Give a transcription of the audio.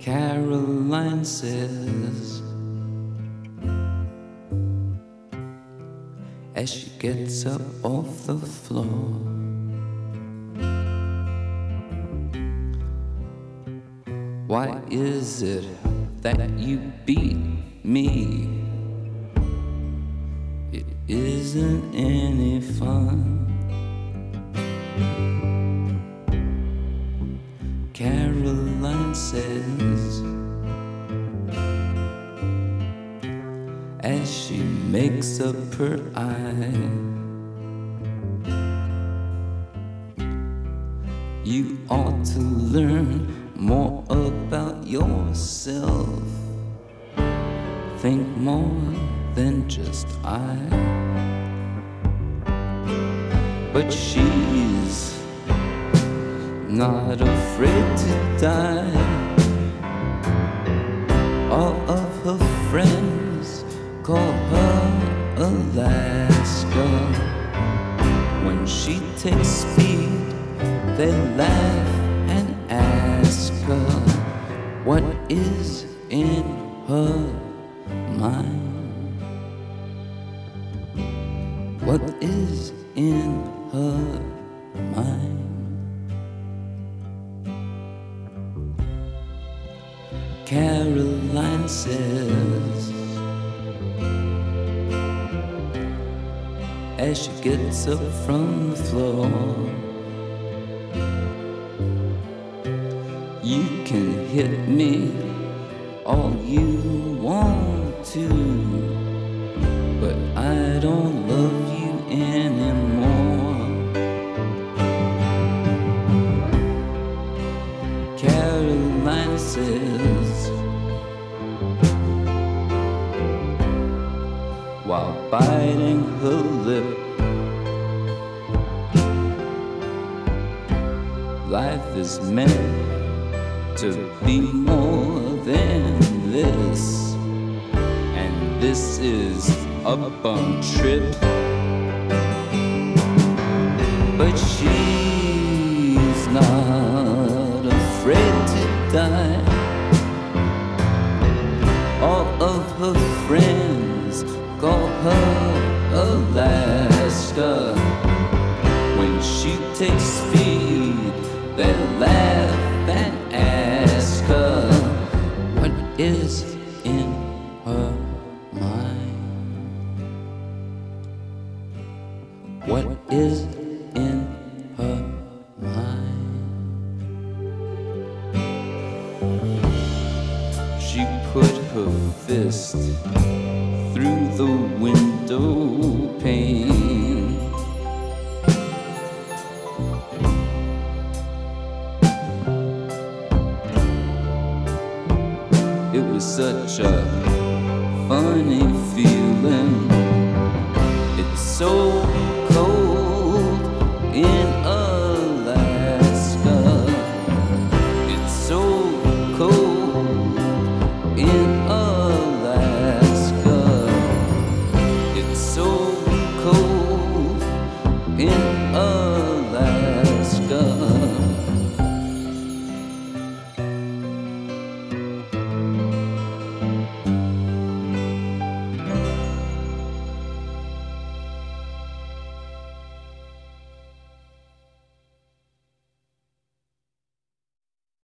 Caroline says, as she gets up off the floor, why is it that you beat me? It isn't any fun. Caroline says, as she makes up her eye, you ought to learn more about yourself. Think more than just I. But she's not afraid to die. All of her friends call her Alaska. When she takes speed, they laugh and ask her, what is in her mind? What is in her mind? Caroline says, as she gets up from the floor, you can hit me all you want to, but I don't love you anymore. Caroline says, while biting her lip, life is meant to be more than this, and this is a bum trip. But she's not afraid to die. All of her friends call her Alaska. When she takes speed, they laugh and ask her, what is in her mind? What is in her mind? She put her fist through the window pane. It was such a funny feeling. It's so